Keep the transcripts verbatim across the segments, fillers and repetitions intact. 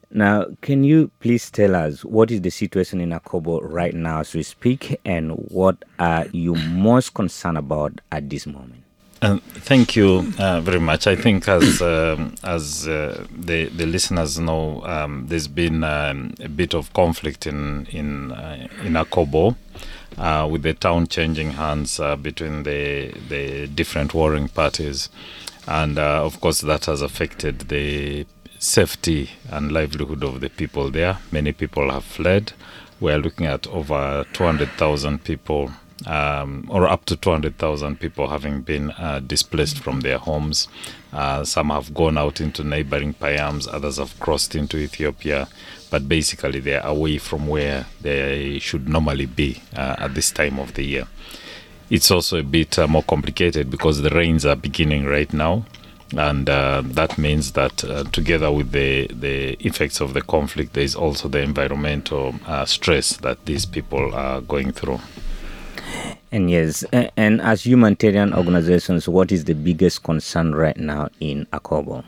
Now, can you please tell us what is the situation in Akobo right now as we speak, and what are you most concerned about at this moment? Um, thank you uh, very much. I think as um, as uh, the the listeners know, um, there's been um, a bit of conflict in in uh, in Akobo, uh, with the town changing hands uh, between the the different warring parties, and uh, of course that has affected the safety and livelihood of the people there. Many people have fled. We are looking at over two hundred thousand people, um, or up to two hundred thousand people having been uh, displaced from their homes. Uh, some have gone out into neighboring Payams, others have crossed into Ethiopia, but basically they are away from where they should normally be uh, at this time of the year. It's also a bit uh, more complicated because the rains are beginning right now. And uh, that means that uh, together with the, the effects of the conflict, there is also the environmental uh, stress that these people are going through. And yes, and as humanitarian organizations, what is the biggest concern right now in Akobo?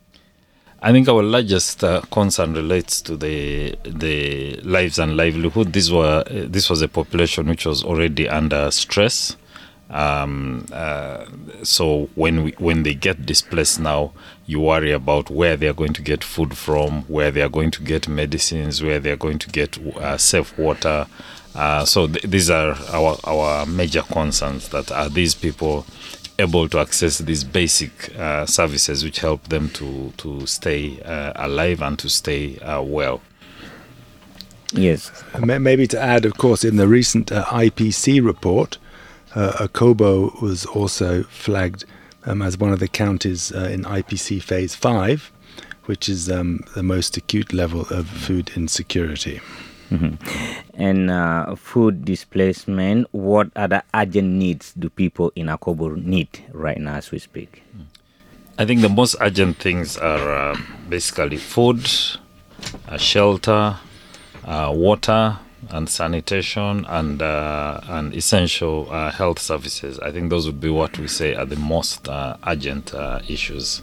I think our largest uh, concern relates to the the lives and livelihood. This were uh, this was a population which was already under stress. Um, uh, so when we, when they get displaced now, you worry about where they are going to get food from, where they are going to get medicines, where they are going to get uh, safe water. Uh, so th- these are our our major concerns. That are these people able to access these basic uh, services which help them to to stay uh, alive and to stay uh, well. Yes. Maybe to add, of course, in the recent uh, I P C report, Uh, Akobo was also flagged um, as one of the counties uh, in I P C Phase five, which is um, the most acute level of food insecurity. Mm-hmm. And uh, food displacement, what other urgent needs do people in Akobo need right now as we speak? I think the most urgent things are uh, basically food, uh, shelter, uh, water, and sanitation, and uh, and essential uh, health services. I think those would be what we say are the most uh, urgent uh, issues.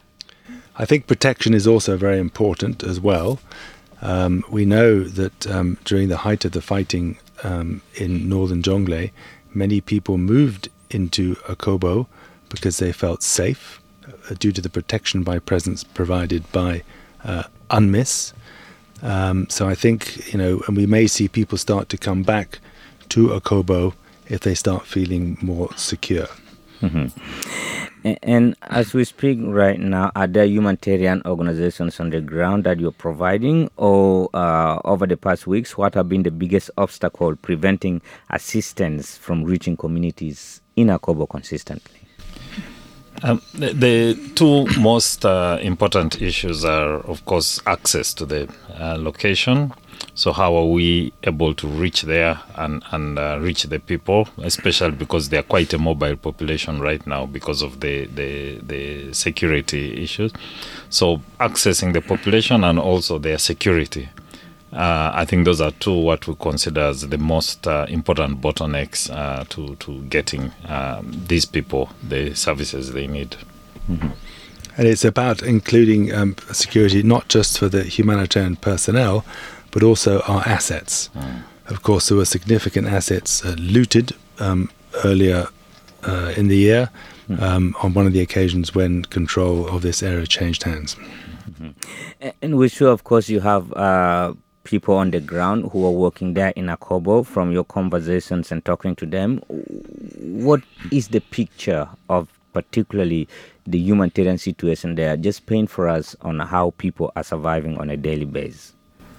I think protection is also very important as well. Um, we know that um, during the height of the fighting um, in northern Jonglei, many people moved into Akobo because they felt safe uh, due to the protection by presence provided by uh, UNMISS. Um, so I think, you know, and we may see people start to come back to Akobo if they start feeling more secure. Mm-hmm. And, and as we speak right now, are there humanitarian organizations on the ground that you're providing, or uh, over the past weeks, what have been the biggest obstacle preventing assistance from reaching communities in Akobo consistently? Um, the, the two most uh, important issues are, of course, access to the uh, location. So how are we able to reach there and, and uh, reach the people, especially because they are quite a mobile population right now because of the, the, the security issues. So accessing the population and also their security. Uh, I think those are two what we consider as the most uh, important bottlenecks uh, to, to getting um, these people the services they need. Mm-hmm. And it's about including um, security not just for the humanitarian personnel, but also our assets. Mm. Of course, there were significant assets uh, looted um, earlier uh, in the year mm. um, on one of the occasions when control of this area changed hands. Mm-hmm. And we're sure, of course, you have uh, people on the ground who are working there in Akobo. From your conversations and talking to them, what is the picture of particularly the humanitarian situation there? Just paint for us on how people are surviving on a daily basis.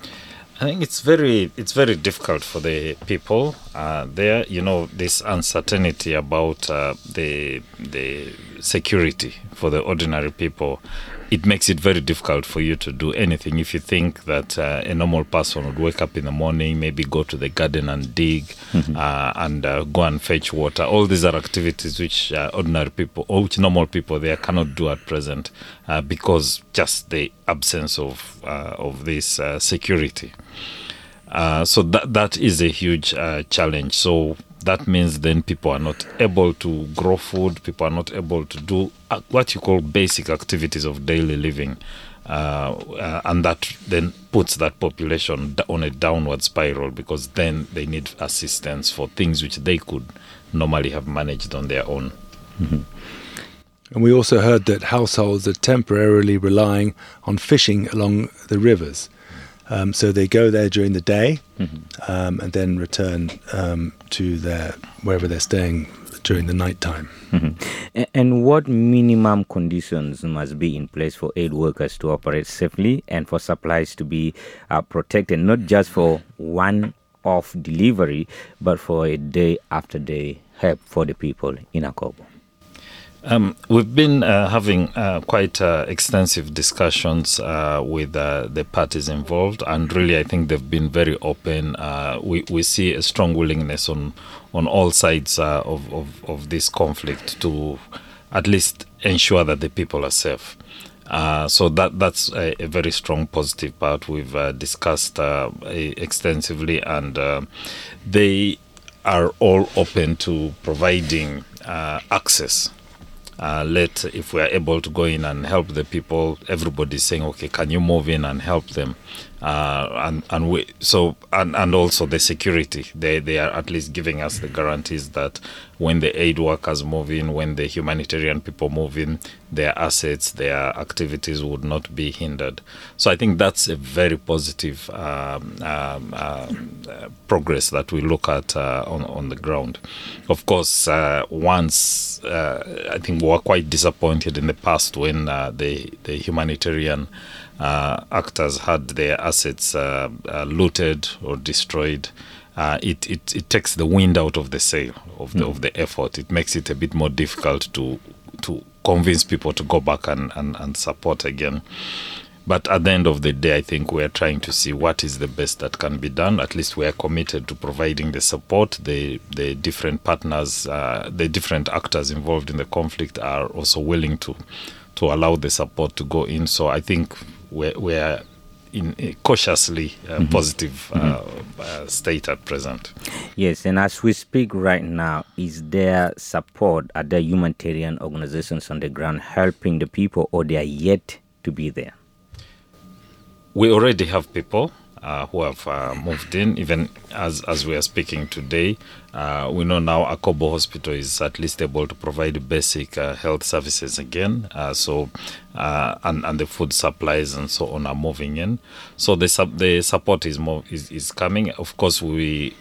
I think it's very it's very difficult for the people uh, there. You know, this uncertainty about uh, the the security for the ordinary people. It makes it very difficult for you to do anything. If you think that uh, a normal person would wake up in the morning, maybe go to the garden and dig, mm-hmm. uh, and uh, go and fetch water. All these are activities which uh, ordinary people, or which normal people there cannot do at present uh, because just the absence of uh, of this uh, security. Uh, so that that is a huge uh, challenge. So that means then people are not able to grow food. People are not able to do what you call basic activities of daily living. uh, uh, and that then puts that population on a downward spiral, because then they need assistance for things which they could normally have managed on their own. Mm-hmm. And we also heard that households are temporarily relying on fishing along the rivers. Um, so they go there during the day, mm-hmm. um, and then return um, to their wherever they're staying during the night time. Mm-hmm. And what minimum conditions must be in place for aid workers to operate safely and for supplies to be uh, protected, not just for one-off delivery, but for a day after day help for the people in Akobo? Um, we've been uh, having uh, quite uh, extensive discussions uh, with uh, the parties involved, and really I think they've been very open. Uh, we, we see a strong willingness on on all sides uh, of, of, of this conflict to at least ensure that the people are safe. Uh, so that that's a, a very strong positive part. We've uh, discussed uh, extensively, and uh, they are all open to providing uh, access. Uh, let if we are able to go in and help the people, everybody's saying, okay, can you move in and help them? Uh, and and we so and, and also the security. They they are at least giving us the guarantees that when the aid workers move in, when the humanitarian people move in, their assets, their activities would not be hindered. So I think that's a very positive um, um, uh, progress that we look at uh, on on the ground. Of course, uh, once uh, I think we were quite disappointed in the past when uh, the the humanitarian Uh, actors had their assets uh, uh, looted or destroyed. Uh, it, it it takes the wind out of the sail of the mm. of the effort. It makes it a bit more difficult to to convince people to go back and, and, and support again. But at the end of the day, I think we are trying to see what is the best that can be done. At least we are committed to providing the support. The the different partners, uh, the different actors involved in the conflict are also willing to to allow the support to go in. So I think we're, we're in a cautiously uh, mm-hmm. positive uh, mm-hmm. uh, state at present. Yes, and as we speak right now, is there support? Are there humanitarian organizations on the ground helping the people, or they are yet to be there? We already have people uh, who have uh, moved in, even as as we are speaking today. Uh, we know now Akobo Hospital is at least able to provide basic uh, health services again. Uh, so, uh, and and the food supplies and so on are moving in. So the sub, the support is more is, is coming. Of course, we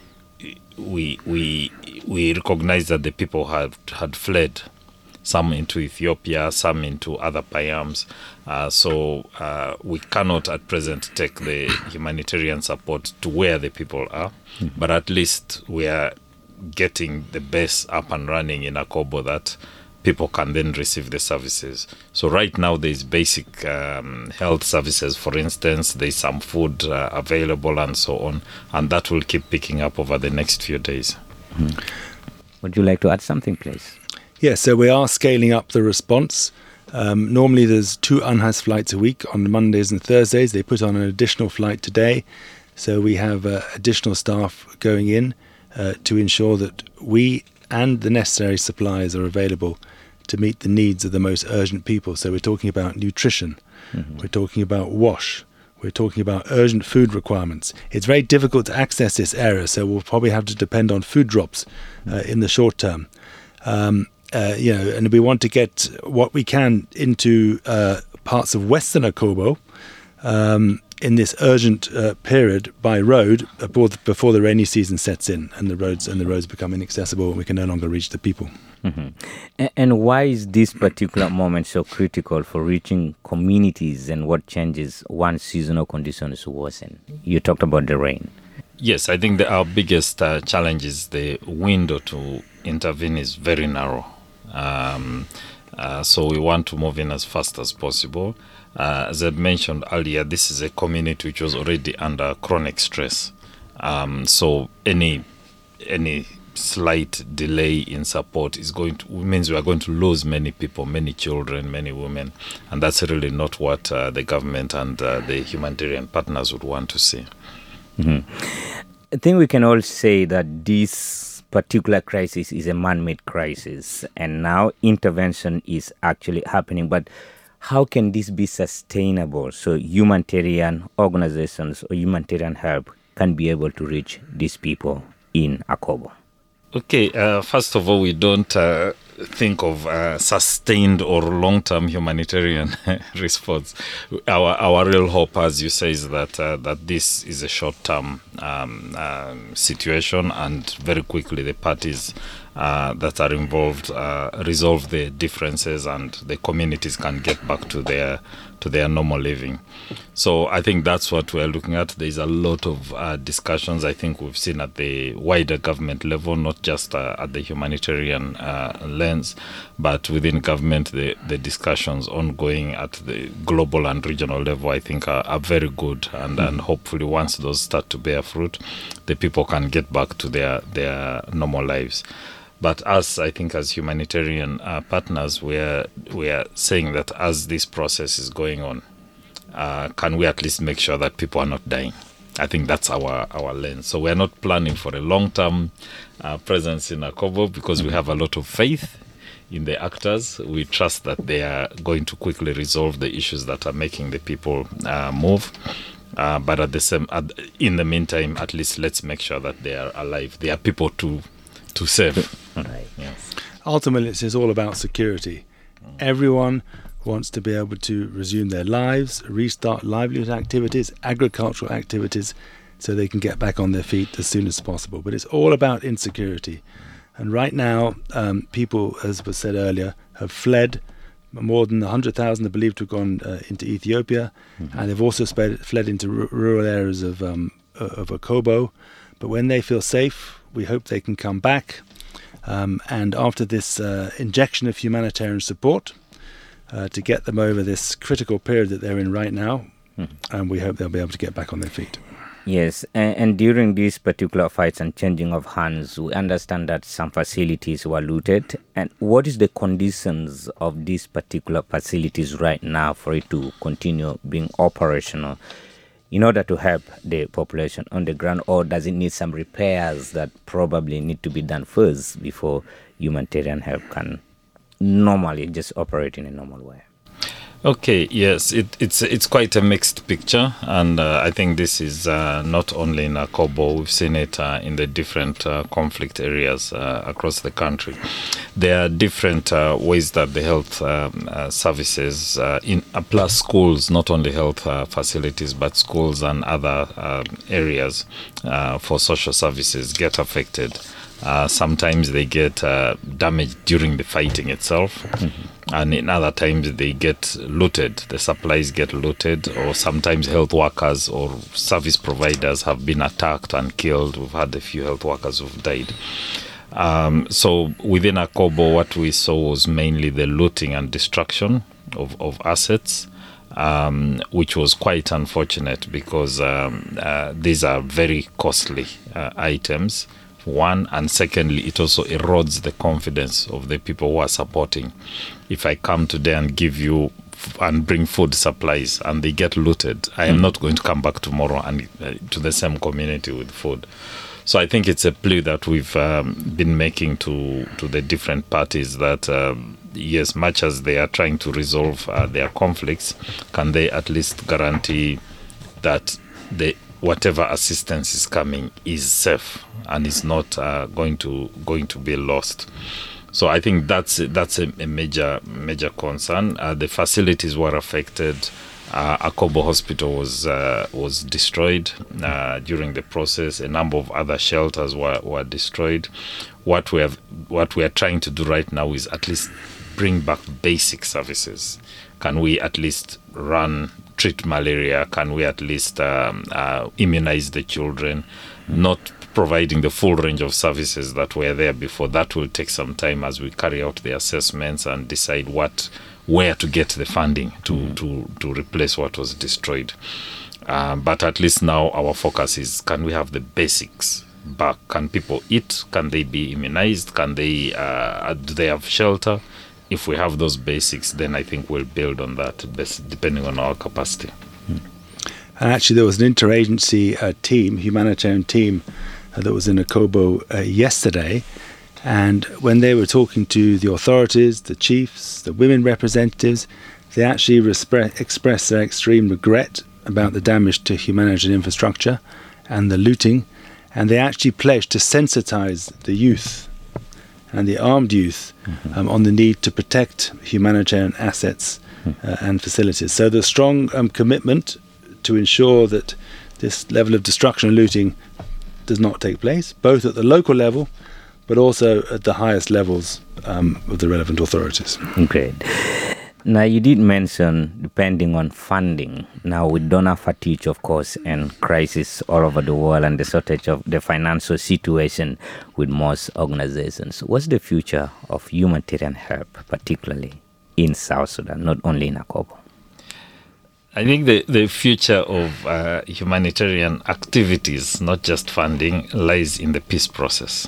we we we recognize that the people had had fled, some into Ethiopia, some into other Payams. Uh, so uh, we cannot at present take the humanitarian support to where the people are, mm-hmm. but at least we are getting the base up and running in Akobo that people can then receive the services. So right now there's basic um, health services, for instance, there's some food uh, available and so on, and that will keep picking up over the next few days. Mm-hmm. Would you like to add something, please? Yeah, so we are scaling up the response. Um, normally there's two UNHAS flights a week on Mondays and Thursdays. They put on an additional flight today. So we have uh, additional staff going in uh, to ensure that we and the necessary supplies are available to meet the needs of the most urgent people. So we're talking about nutrition. Mm-hmm. We're talking about wash. We're talking about urgent food requirements. It's very difficult to access this area, so we'll probably have to depend on food drops uh, in the short term. Um, Uh, you know, and we want to get what we can into uh, parts of Western Akobo um, in this urgent uh, period by road before the, before the rainy season sets in and the roads and the roads become inaccessible and we can no longer reach the people. Mm-hmm. And, and why is this particular moment so critical for reaching communities, and what changes once seasonal conditions worsen? You talked about the rain. Yes, I think that our biggest uh, challenge is the window to intervene is very narrow. Um, uh, so we want to move in as fast as possible. Uh, as I mentioned earlier, this is a community which was already under chronic stress. Um, so any any slight delay in support is going to means we are going to lose many people, many children, many women, and that's really not what uh, the government and uh, the humanitarian partners would want to see. Mm-hmm. I think we can all say that this particular crisis is a man-made crisis, and now intervention is actually happening. But how can this be sustainable so humanitarian organizations or humanitarian help can be able to reach these people in Akobo? Okay, uh, first of all, we don't uh, think of uh, sustained or long-term humanitarian response. Our our real hope, as you say, is that uh, that this is a short-term um, uh, situation, and very quickly the parties uh, that are involved uh, resolve the differences, and the communities can get back to their to their normal living. So I think that's what we're looking at. There's a lot of uh, discussions I think we've seen at the wider government level, not just uh, at the humanitarian uh, lens, but within government, the, the discussions ongoing at the global and regional level, I think are, are very good. And, mm. and hopefully once those start to bear fruit, the people can get back to their, their normal lives. But us, I think, as humanitarian uh, partners, we are we are saying that as this process is going on, uh, can we at least make sure that people are not dying? I think that's our, our lens. So we are not planning for a long-term uh, presence in Akobo because we have a lot of faith in the actors. We trust that they are going to quickly resolve the issues that are making the people uh, move. Uh, but at the same, at, in the meantime, at least let's make sure that they are alive. They are people to to save. Right. Yes. Ultimately, it's all about security. Mm. Everyone wants to be able to resume their lives, restart livelihood activities, agricultural activities, so they can get back on their feet as soon as possible. But it's all about insecurity. And right now, um, people, as was said earlier, have fled. More than one hundred thousand are believed to have gone uh, into Ethiopia, mm-hmm. and they've also sped, fled into r- rural areas of, um, of Akobo. But when they feel safe, we hope they can come back. Um, and after this uh, injection of humanitarian support uh, to get them over this critical period that they're in right now, mm-hmm. and we hope they'll be able to get back on their feet. Yes, and, and during these particular fights and changing of hands, we understand that some facilities were looted. And what is the conditions of these particular facilities right now for it to continue being operational in order to help the population on the ground, or does it need some repairs that probably need to be done first before humanitarian help can normally just operate in a normal way? Okay, yes, it, it's it's quite a mixed picture, and uh, I think this is uh, not only in Akobo. We've seen it uh, in the different uh, conflict areas uh, across the country. There are different uh, ways that the health um, uh, services, uh, in uh, plus schools, not only health uh, facilities, but schools and other uh, areas uh, for social services get affected. Uh, sometimes they get uh, damaged during the fighting itself, mm-hmm. and in other times they get looted. The supplies get looted, or sometimes health workers or service providers have been attacked and killed. We've had a few health workers who've died. Um, so within Akobo, what we saw was mainly the looting and destruction of, of assets, um, which was quite unfortunate because um, uh, these are very costly uh, items. One, and secondly, it also erodes the confidence of the people who are supporting. If I come today and give you f- and bring food supplies and they get looted, I am mm. not going to come back tomorrow and uh, to the same community with food. So I think it's a plea that we've um, been making to to the different parties that um, yes, much as they are trying to resolve uh, their conflicts, can they at least guarantee that the whatever assistance is coming is safe and is not uh, going to going to be lost. So I think that's that's a, a major major concern. Uh, the facilities were affected. Uh, Akobo Hospital was uh, was destroyed uh, during the process. A number of other shelters were, were destroyed. What we have what we are trying to do right now is at least bring back basic services. Can we at least run treat malaria? Can we at least um, uh, immunize the children? Not providing the full range of services that were there before. That will take some time as we carry out the assessments and decide what, where to get the funding to mm-hmm. to, to replace what was destroyed. Uh, but at least now our focus is, can we have the basics back? Can people eat? Can they be immunized? Can they uh, do they have shelter? If we have those basics, then I think we'll build on that, depending on our capacity. And actually, there was an interagency uh, team, humanitarian team, uh, that was in Akobo uh, yesterday. And when they were talking to the authorities, the chiefs, the women representatives, They actually respre- expressed their extreme regret about the damage to humanitarian infrastructure and the looting, and they actually pledged to sensitize the youth and the armed youth mm-hmm. um, on the need to protect humanitarian assets mm-hmm. uh, and facilities. So the strong um, commitment to ensure that this level of destruction and looting does not take place, both at the local level but also at the highest levels um, of the relevant authorities. Great. Now, you did mention depending on funding. Now, with donor fatigue, of course, and crisis all over the world and the shortage of the financial situation with most organizations, what's the future of humanitarian help, particularly in South Sudan, not only in Akobo? I think the, the future of uh, humanitarian activities, not just funding, lies in the peace process.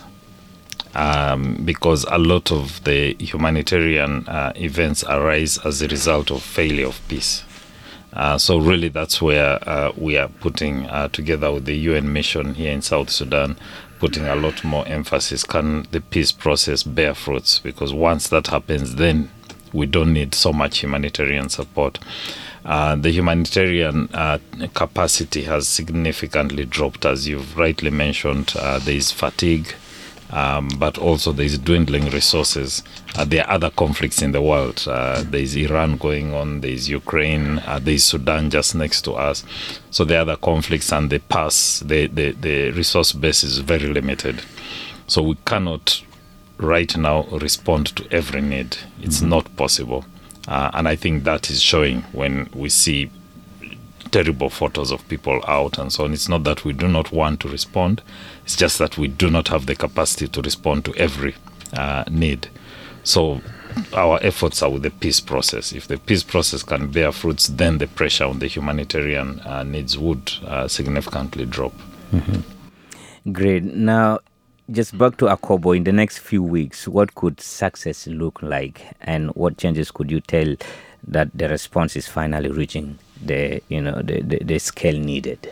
Um, because a lot of the humanitarian uh, events arise as a result of failure of peace. Uh, so really that's where uh, we are putting uh, together with the U N mission here in South Sudan, putting a lot more emphasis. Can the peace process bear fruits? Because once that happens, then we don't need so much humanitarian support. Uh, the humanitarian uh, capacity has significantly dropped, as you've rightly mentioned. Uh, there is fatigue. Um, but also there is dwindling resources. Uh, there are other conflicts in the world. Uh, there is Iran going on, there is Ukraine, uh, there is Sudan just next to us. So there are other conflicts, and the pass, the, the, the resource base is very limited. So we cannot right now respond to every need. It's mm-hmm. not possible. Uh, and I think that is showing when we see terrible photos of people out and so on. It's not that we do not want to respond. It's just that we do not have the capacity to respond to every uh, need. So our efforts are with the peace process. If the peace process can bear fruits, then the pressure on the humanitarian uh, needs would uh, significantly drop. Mm-hmm. Great. Now, just back to Akobo, in the next few weeks, what could success look like, and what changes could you tell that the response is finally reaching the you know the, the, the scale needed?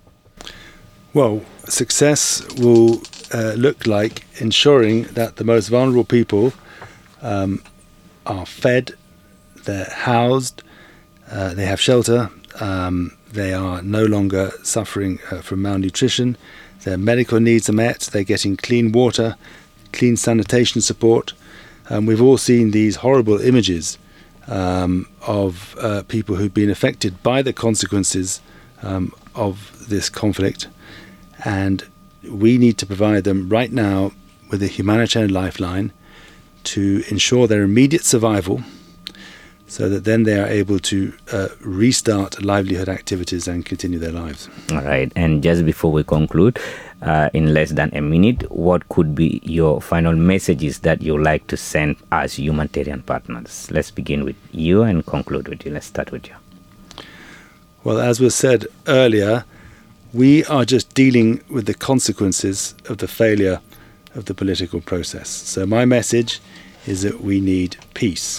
Well, success will uh, look like ensuring that the most vulnerable people um, are fed, they're housed, uh, they have shelter, um, they are no longer suffering uh, from malnutrition, their medical needs are met, they're getting clean water, clean sanitation support. Um, we've all seen these horrible images Um, of uh, people who've been affected by the consequences um, of this conflict, and we need to provide them right now with a humanitarian lifeline to ensure their immediate survival, so that then they are able to uh, restart livelihood activities and continue their lives. All right, and just before we conclude, uh, in less than a minute, what could be your final messages that you like to send as humanitarian partners? Let's begin with you and conclude with you. Let's start with you. Well, as was said earlier, we are just dealing with the consequences of the failure of the political process. So my message is that we need peace.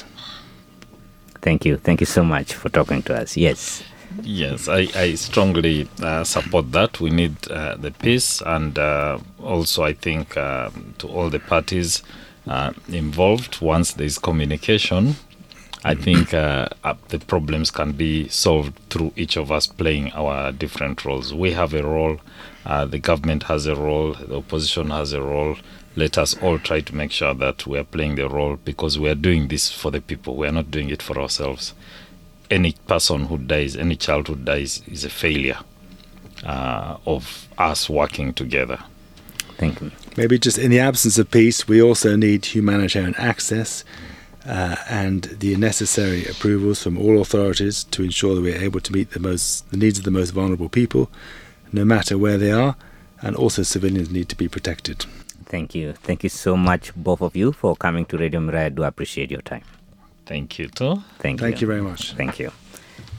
Thank you. Thank you so much for talking to us. Yes. Yes, I, I strongly uh, support that. We need uh, the peace, and uh, also I think uh, to all the parties uh, involved, once there is communication, I think uh, uh, the problems can be solved through each of us playing our different roles. We have a role, uh, the government has a role, the opposition has a role. Let us all try to make sure that we are playing the role, because we are doing this for the people. We are not doing it for ourselves. Any person who dies, any child who dies is a failure uh, of us working together. Thank you. Maybe just in the absence of peace, we also need humanitarian access uh, and the necessary approvals from all authorities to ensure that we are able to meet the most the needs of the most vulnerable people, no matter where they are, and also civilians need to be protected. Thank you. Thank you so much, both of you, for coming to Radio Mirai. I do appreciate your time. Thank you too. Thank you. Thank you very much. Thank you.